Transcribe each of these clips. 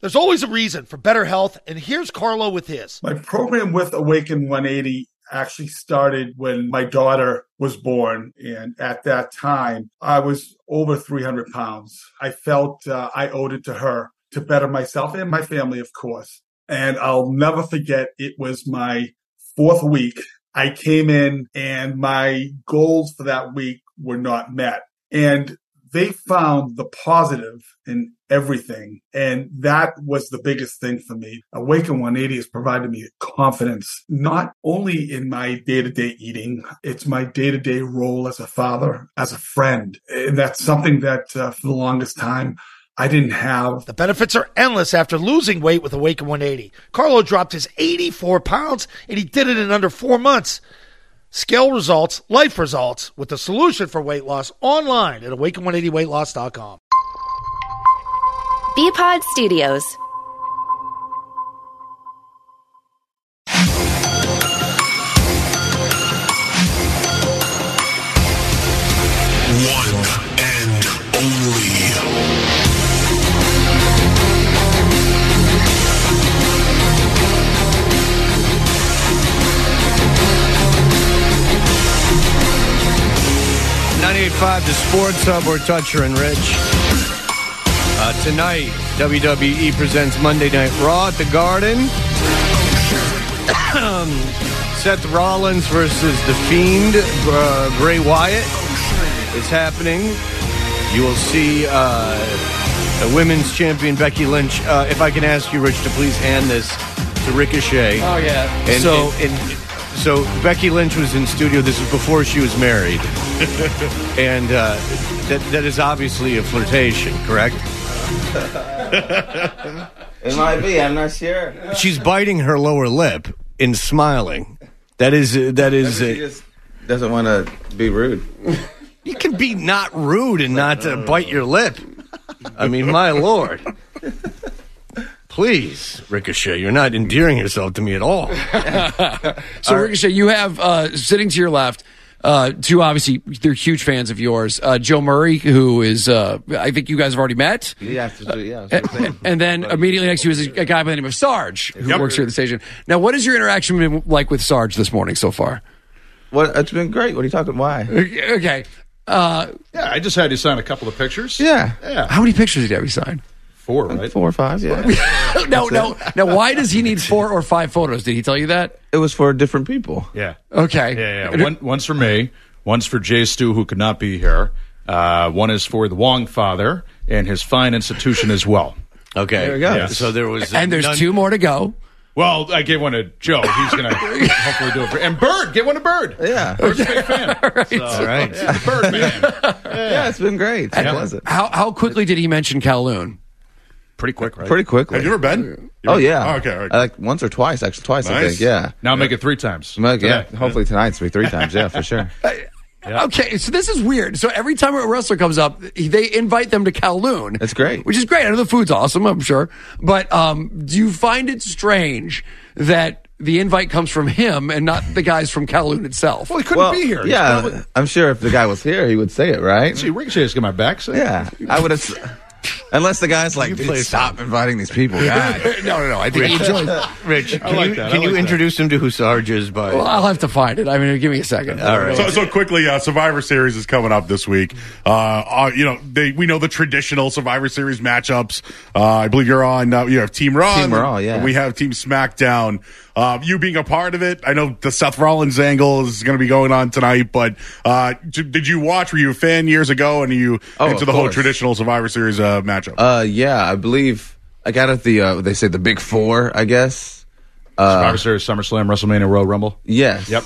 There's always a reason for better health, and here's Carlo with his. My program with Awaken 180 actually started when my daughter was born. And at that time, I was over 300 pounds. I felt I owed it to her to better myself and my family, of course. And I'll never forget, it was my 4th week. I came in and my goals for that week were not met. And they found the positive in everything. And that was the biggest thing for me. Awaken 180 has provided me confidence, not only in my day-to-day eating, it's my day-to-day role as a father, as a friend. And that's something that for the longest time, I didn't have. The benefits are endless after losing weight with Awaken 180. Carlo dropped his 84 pounds, and he did it in under 4 months. Scale results, life results, with the solution for weight loss online at awaken180weightloss.com. Bpod Studios. One and only. The Sports Hub, or Toucher and Rich. Tonight, WWE presents Monday Night Raw at the Garden. Seth Rollins versus The Fiend, Bray Wyatt is happening. You will see the women's champion Becky Lynch. If I can ask you, Rich, to please hand this to Ricochet. Oh, yeah. So Becky Lynch was in studio. This is before she was married. And that is obviously a flirtation, correct? It might be. I'm not sure. She's biting her lower lip and smiling. That is. She just doesn't want to be rude. You can be not rude and not bite your lip. I mean, my Lord. Please, Ricochet, you're not endearing yourself to me at all. So, Ricochet, you have sitting to your left, two, obviously, they're huge fans of yours. Joe Murray, who is, I think you guys have already met. Yeah. And then immediately next to you is a guy by the name of Sarge, who works here at the station. Now, what has your interaction been like with Sarge this morning so far? Well, it's been great. What are you talking? Why? Okay. I just had you sign a couple of pictures. Yeah. How many pictures did you have you sign? 4, right? 4 or 5, yeah. No. Now, why does he need 4 or 5 photos? Did he tell you that? It was for different people. Yeah. Okay. Yeah. One's for me. One's for Jay Stu, who could not be here. One is for the Wong father and his fine institution as well. Okay. There we go. Yeah. So there was... And there's 2 more to go. Well, I gave one to Joe. He's going to hopefully do it. And Bird, get one to Bird. Yeah. Bird's a big fan. All right. The Bird man. Yeah, it's been great. It's pleasant. How quickly did he mention Kowloon? Pretty quick, right? Pretty quickly. Have you ever been? Oh, yeah. Oh, okay. All right. Like once or twice, actually. Twice, I Nice. think. Yeah. Now make it 3 times. Yeah. Hopefully tonight's be 3 times. Yeah, for sure. Okay, so this is weird. So every time a wrestler comes up, they invite them to Kowloon. That's great. Which is great. I know the food's awesome, I'm sure. But do you find it strange that the invite comes from him and not the guys from Kowloon itself? Well, he couldn't be here. Yeah, I'm sure if the guy was here, he would say it, right? See, Ricochet's got my back. So. Yeah. I would have... Unless the guy's like, stop inviting these people. God. No. I think he enjoys. Rich, can you introduce him to who Sarge is by? Well, I'll have to find it. I mean, give me a second. All right. So quickly, Survivor Series is coming up this week. We know the traditional Survivor Series matchups. I believe you're on. You have Team Raw. Team Raw, yeah. And we have Team SmackDown. You being a part of it, I know the Seth Rollins angle is going to be going on tonight. But did you watch? Were you a fan years ago? And are you into the whole traditional Survivor Series matchup? Yeah, I believe I got at the they say the Big Four, I guess. Survivor Series, SummerSlam, WrestleMania, Royal Rumble. Yes. Yep.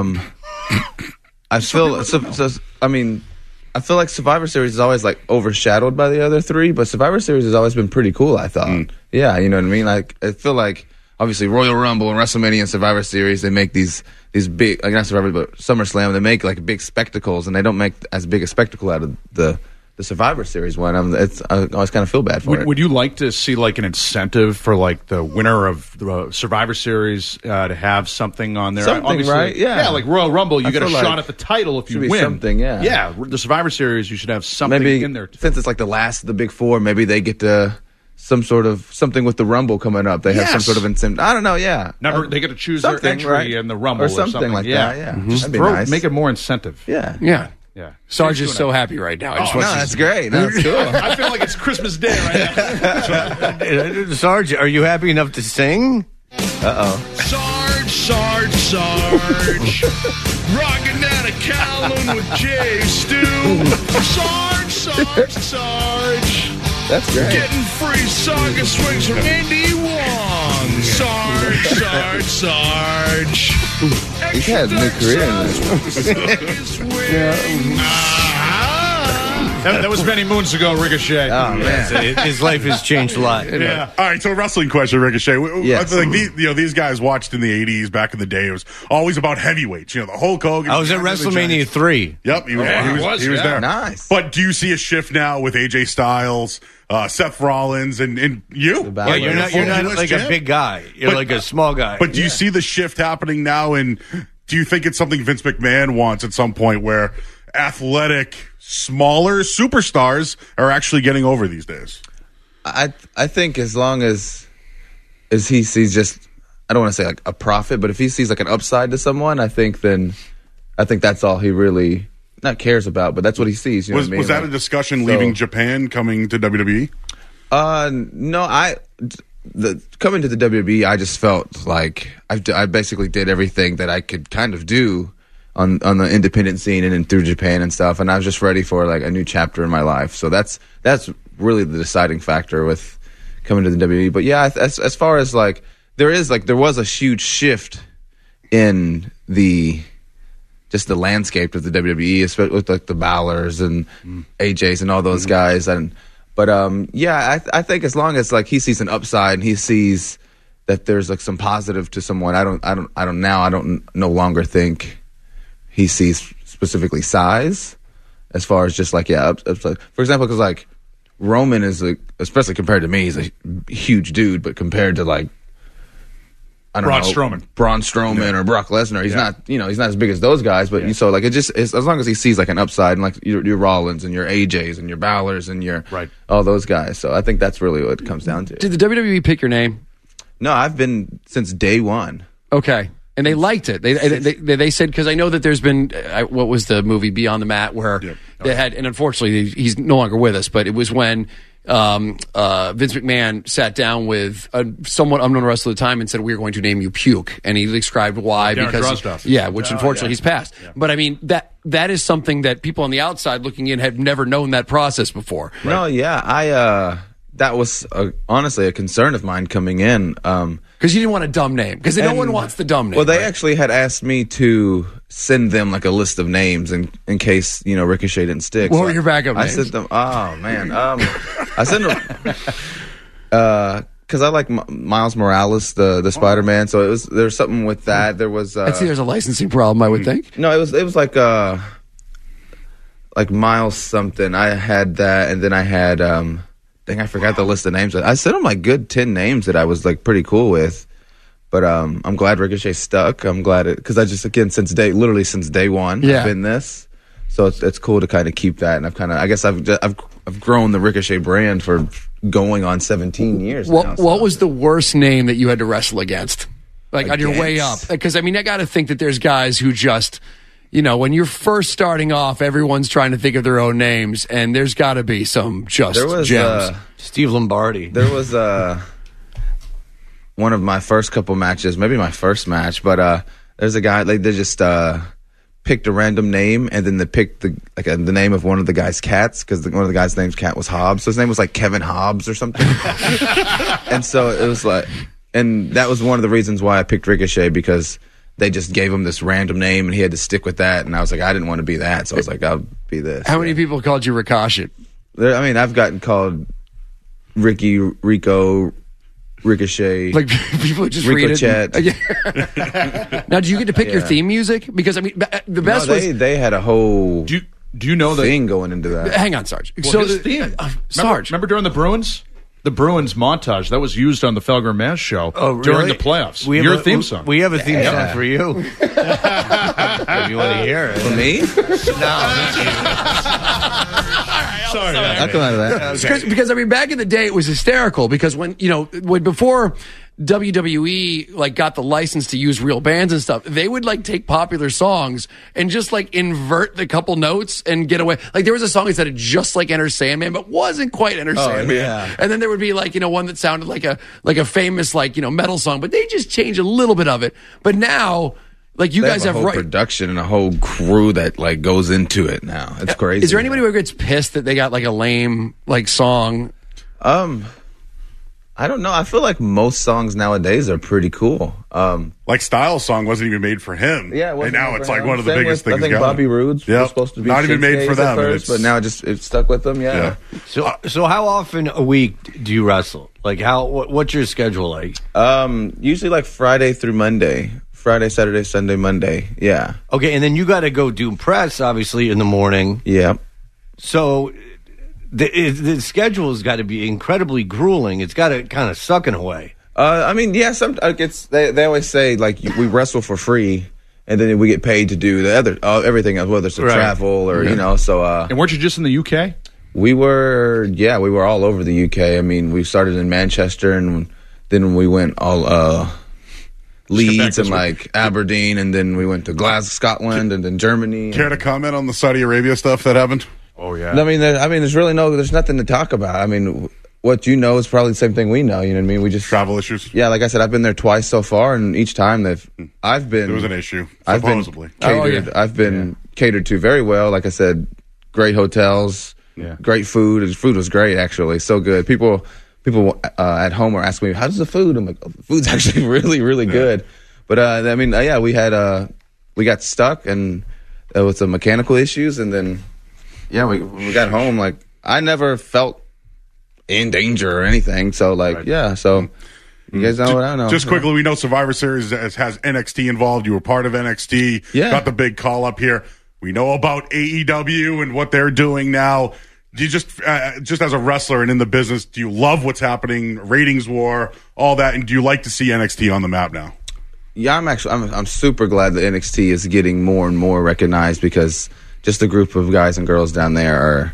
I feel I feel like Survivor Series is always like overshadowed by the other 3, but Survivor Series has always been pretty cool, I thought. Yeah, you know what I mean? Like I feel like obviously Royal Rumble and WrestleMania and Survivor Series, they make these big, like not Survivor, but SummerSlam, they make like big spectacles, and they don't make as big a spectacle out of the Survivor Series one. I always kind of feel bad for it. Would you like to see like an incentive for like the winner of the Survivor Series to have something on there? Something, obviously, right? Yeah. like Royal Rumble, you get a feel shot like at the title if you should be win. something, yeah. Yeah, the Survivor Series, you should have something Maybe in there. since it's like the last of the Big Four, maybe they get to some sort of something with the Rumble coming up. They have some sort of incentive. I don't know. Yeah, they get to choose their entry in the Rumble or something like that. Yeah, just nice. Make it more incentive. Yeah. Sarge is so happy right now. That's great. That's cool. I feel like it's Christmas Day right now. Sarge, are you happy enough to sing? Sarge. Rocking out of Calhoun with Jay Stu. Sarge. That's great. Getting free soccer swings from Andy Wong. Sarge. He's had a new career in this. That was many moons ago, Ricochet. Oh, man. His life has changed a lot. Yeah. All right, so a wrestling question, Ricochet. Yes. Like these guys watched in the 80s, back in the day, it was always about heavyweights. The Hulk Hogan. I was at WrestleMania 3. Yep, he was there. Nice. But do you see a shift now with AJ Styles, Seth Rollins, and you? Yeah, you're not like a big guy. You're like a small guy. But do you see the shift happening now? And do you think it's something Vince McMahon wants at some point where athletic, smaller superstars are actually getting over these days? I think as long as he sees just, I don't want to say like a profit, but if he sees like an upside to someone, I think that's all he really not cares about, but that's what he sees. Was that a discussion leaving Japan, coming to WWE? No, coming to the WWE, I just felt like I basically did everything that I could kind of do on the independent scene and then through Japan and stuff, and I was just ready for like a new chapter in my life. So that's really the deciding factor with coming to the WWE. But yeah, as far as like there was a huge shift in the landscape of the WWE, especially with like the Balors and AJs and all those guys. But I think as long as like he sees an upside and he sees that there's like some positive to someone, I don't no longer think he sees specifically size as far as just like, upside. For example, because like Roman is especially compared to me, he's a huge dude, but compared to like, Braun Strowman or Brock Lesnar, he's not, he's not as big as those guys, but so like it's as long as he sees like an upside and like your Rollins and your AJs and your Balors and your all those guys. So I think that's really what it comes down to. Did the WWE pick your name? No, I've been since day one. Okay. And they liked it. They said, because I know that there's been, what was the movie Beyond the Mat where they had, and unfortunately he's no longer with us, but it was when Vince McMahon sat down with a somewhat unknown wrestler at the time and said, we're going to name you Puke. And he described why. Which unfortunately he's passed. Yeah. But I mean, that is something that people on the outside looking in have never known that process before. Right? No, yeah. That was honestly a concern of mine coming in. Because you didn't want a dumb name. Because no one wants the dumb name. Well, they actually had asked me to send them like a list of names in case, Ricochet didn't stick. What were your backup names? I sent them, oh man. I sent them, because I like Miles Morales, the Spider-Man. So there's something with that. There was, I'd say there's a licensing problem, I would think. No, it was like Miles something. I had that, and then I had, I forgot the list of names. I sent him like good 10 names that I was like pretty cool with, but I'm glad Ricochet stuck. I'm glad because I just since day one I've been this, so it's cool to kind of keep that. And I've grown the Ricochet brand for going on 17 years. What was the worst name that you had to wrestle against, like on your way up? Because I mean, I got to think that there's guys who just. When you're first starting off, everyone's trying to think of their own names, and there's got to be some gems. Steve Lombardi. There was one of my first couple matches, maybe my first match, but there's a guy, like they just picked a random name, and then they picked the name of one of the guy's cats, because one of the guy's name's cat was Hobbs, so his name was like Kevin Hobbs or something. And so it was like, and that was one of the reasons why I picked Ricochet, because they just gave him this random name, and he had to stick with that. And I was like, I didn't want to be that, so I was like, I'll be this. How many people called you Ricochet? I mean, I've gotten called Ricky, Rico, Ricochet. Like people just Ricochet. read it. Now, do you get to pick your theme music? Because I mean, the best was they had a whole. Do you know thing going into that? Hang on, Sarge. Well, his theme. Sarge, remember during the Bruins? The Bruins montage that was used on the Felger Mass show during the playoffs. Your theme song. We have a theme song for you. If you want to hear it. For me? No. sorry. I'll come out of that. Because I mean, back in the day, it was hysterical because when before WWE like got the license to use real bands and stuff, they would like take popular songs and just like invert the couple notes and get away. Like there was a song that said just like Enter Sandman, but wasn't quite Enter Sandman. Yeah. And then there would be like one that sounded like a famous like metal song, but they just changed a little bit of it. But now, like you guys have a whole production and a whole crew that like goes into it now. It's crazy. Is there anybody who gets pissed that they got like a lame like song? I don't know. I feel like most songs nowadays are pretty cool. Like Styles' song wasn't even made for him. Yeah, and now it's like one of the biggest things. I think going. Bobby Roode's was supposed to be not even made for them, first, but now it stuck with them. Yeah. So how often a week do you wrestle? Like what's your schedule like? Usually like Friday through Monday. Friday, Saturday, Sunday, Monday. Yeah. Okay, and then you got to go do press obviously in the morning. Yeah. So the schedule has got to be incredibly grueling. It's got to kind of suck in a way. I mean, yeah. They always say like we wrestle for free, and then we get paid to do the other everything else, whether it's travel or So. And weren't you just in the UK? We were all over the UK. I mean, we started in Manchester, and then we went all Leeds and like Aberdeen, and then we went to Glasgow, Scotland, and then Germany. Care to comment on the Saudi Arabia stuff that happened? Oh yeah. I mean, there's nothing to talk about. I mean, what you know is probably the same thing we know. You know what I mean? We just travel issues. Yeah, like I said, I've been there twice so far, and each time there was an issue. Supposedly, I've been catered to very well. Like I said, great hotels, great food. The food was great, actually, so good. People at home are asking me, "How's the food?" I'm like, the food's actually really, really good. But I mean, we got stuck and with some mechanical issues, and then we got home. Like I never felt in danger or anything. So so you guys know what I know. Just quickly, we know Survivor Series has NXT involved. You were part of NXT. Yeah. Got the big call up here. We know about AEW and what they're doing now. Do you just as a wrestler and in the business, do you love what's happening? Ratings war, all that, and do you like to see NXT on the map now? Yeah, I'm super glad that NXT is getting more and more recognized because just a group of guys and girls down there are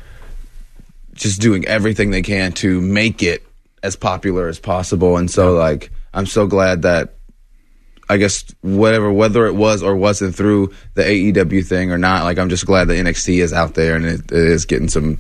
just doing everything they can to make it as popular as possible. And so, like, I'm so glad that, I guess, whether it was or wasn't through the AEW thing or not, like, I'm just glad that NXT is out there and it is getting some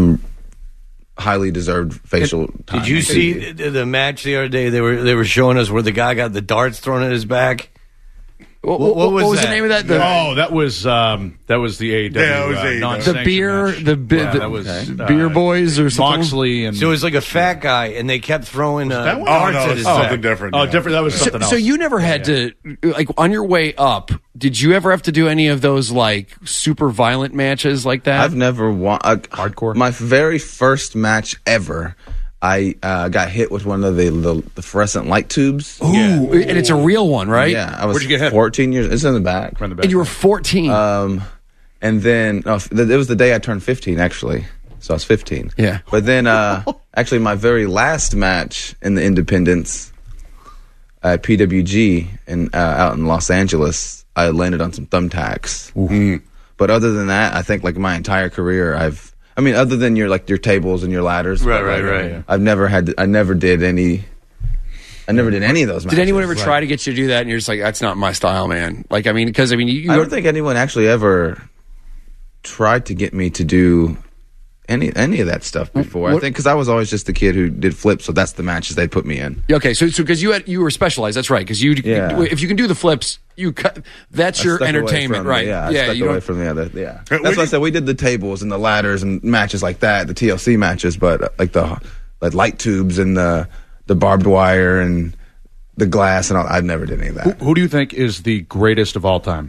highly deserved facial time. Did you see the match the other day? They were showing us where the guy got the darts thrown at his back. What was the name of that? That was the AEW. Yeah, it was AEW. The beer, match. that was Beer Boys or something. Moxley and so it was like a fat guy, and they kept throwing darts at his back. Something different. Oh, different. That was something else. So you never had to, like, on your way up, did you ever have to do any of those, like, super violent matches like that? I've never won. Hardcore? My very first match ever, I got hit with one of the fluorescent light tubes. Ooh, and it's a real one, right? Yeah, I was Where'd you get hit? 14 years. It's in the back. From the back. And you were 14. And then it was the day I turned 15, actually. So I was 15. Yeah. But then, actually, my very last match in the Independence at PWG out in Los Angeles, I landed on some thumbtacks. But other than that, I think like my entire career, other than your tables and your ladders. Right. I never did any of those matches. Did anyone ever try to get you to do that? And you're just like, that's not my style, man. Like, I don't think anyone actually ever tried to get me to do any of that stuff before. I think because I was always just the kid who did flips, so that's the matches they put me in. Okay, so because you were specialized, that's right. Because if you can do the flips, that's your entertainment, right? I stuck away from the other. Yeah, that's why I said we did the tables and the ladders and matches like that, the TLC matches, but like the light tubes and the barbed wire and the glass and all. I never did any of that. Who do you think is the greatest of all time?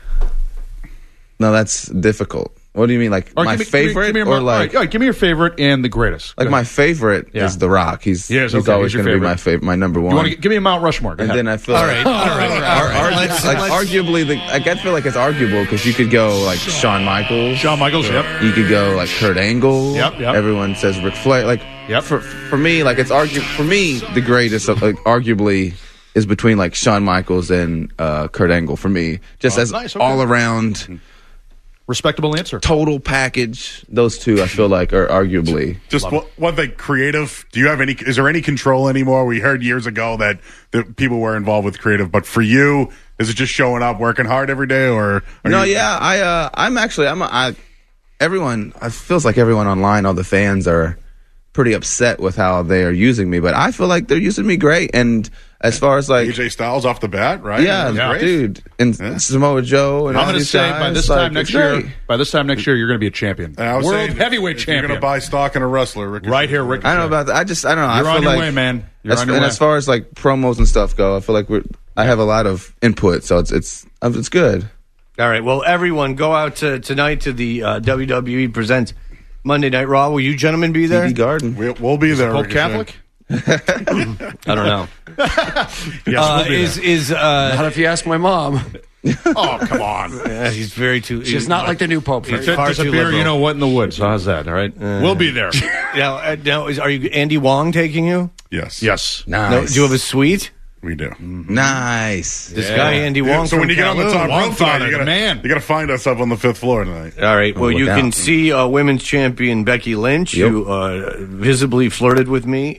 No, that's difficult. What do you mean, like my favorite, or like? All right, give me your favorite and the greatest. Like my favorite is The Rock. He's always going to be my favorite, my number one. You want to give me a Mount Rushmore? And then I feel arguably, I feel like it's arguable because you could go like Shawn Michaels. Yep. You could go like Kurt Angle. Yep. Everyone says Ric Flair. Like, yep. For me, like it's for me the greatest, arguably, is between like Shawn Michaels and Kurt Angle. For me, just all around. Respectable answer. Total package. Those two, I feel like, are arguably. Just one thing, creative. Do you have any? Is there any control anymore? We heard years ago that people were involved with creative, but for you, is it just showing up, working hard every day, or? Everyone. It feels like everyone online, all the fans are pretty upset with how they are using me, but I feel like they're using me great. And as far as like AJ Styles off the bat, right? Yeah, dude, and Samoa Joe. And I'm going to say by this time next year, you're going to be a champion, world heavyweight champion. You're going to buy stock in a wrestler, Ricochet. Right here, Ricochet. I don't know about that. I don't know. You're on your way, man. As far as like promos and stuff go, I feel like I have a lot of input, so it's good. All right. Well, everyone, go out tonight to the WWE Presents Monday Night Raw. Will you gentlemen be there? TD Garden. We'll be there. Pope Catholic? I don't know. Yes, we'll be there. Not if you ask my mom. Oh, come on. Yeah, he's very too. She's not like the new Pope. There's a beer, you know what, in the woods. How's that? All right, we'll be there. Now, are you Andy Wong taking you? Yes. Yes. Nice. No, do you have a suite? We do. Nice. This guy Andy Wong. So when you get on the top Wong rope tonight, father, you got to find us up on the 5th floor tonight. All right. Well, you can see women's champion Becky Lynch, who visibly flirted with me.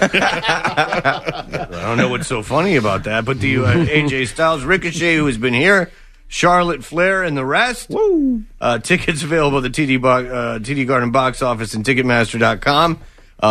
I don't know what's so funny about that, but the AJ Styles, Ricochet, who has been here, Charlotte Flair, and the rest. Woo. Tickets available at the TD Garden box office and Ticketmaster.com.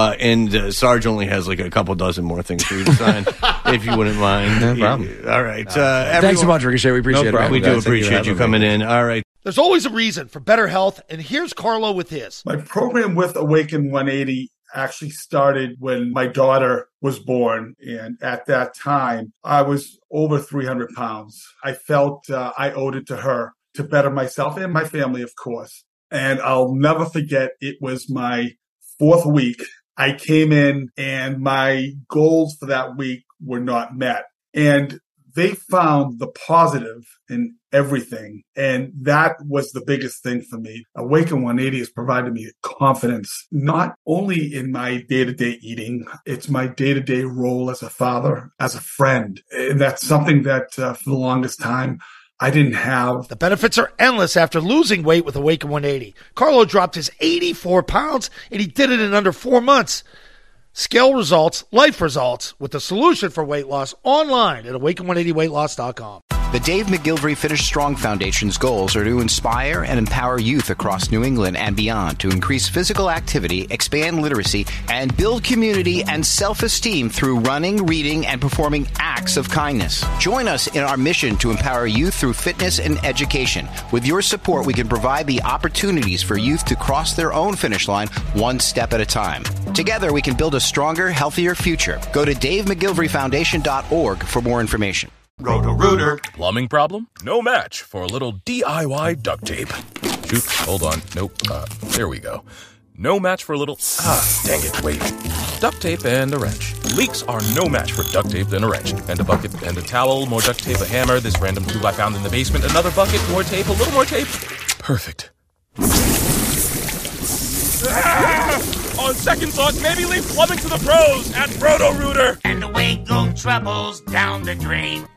And Sarge only has like a couple dozen more things for you to sign, if you wouldn't mind. No problem. All right. Thanks so much, Ricochet. We appreciate it. We do appreciate you coming in. All right. There's always a reason for better health, and here's Carlo with his. My program with Awaken 180 actually started when my daughter was born. And at that time, I was over 300 pounds. I felt I owed it to her to better myself and my family, of course. And I'll never forget, it was my 4th week. I came in and my goals for that week were not met. And they found the positive in everything. And that was the biggest thing for me. Awaken 180 has provided me confidence, not only in my day-to-day eating, it's my day-to-day role as a father, as a friend. And that's something that for the longest time, I didn't have. The benefits are endless after losing weight with Awaken 180. Carlo dropped his 84 pounds, and he did it in under 4 months. Scale results, life results, with the solution for weight loss online at awaken180weightloss.com. The Dave McGilvery Finish Strong Foundation's goals are to inspire and empower youth across New England and beyond to increase physical activity, expand literacy, and build community and self-esteem through running, reading, and performing acts of kindness. Join us in our mission to empower youth through fitness and education. With your support, we can provide the opportunities for youth to cross their own finish line one step at a time. Together, we can build a stronger, healthier future. Go to DaveMcGilveryFoundation.org for more information. Roto-Rooter. Plumbing problem? No match for a little DIY duct tape. Shoot, hold on. Nope. There we go. No match for a little... dang it, wait. Duct tape and a wrench. Leaks are no match for duct tape and a wrench. And a bucket and a towel, more duct tape, a hammer, this random tube I found in the basement, another bucket, more tape, a little more tape. Perfect. On second thought, maybe leave plumbing to the pros at Roto-Rooter. And away go troubles down the drain.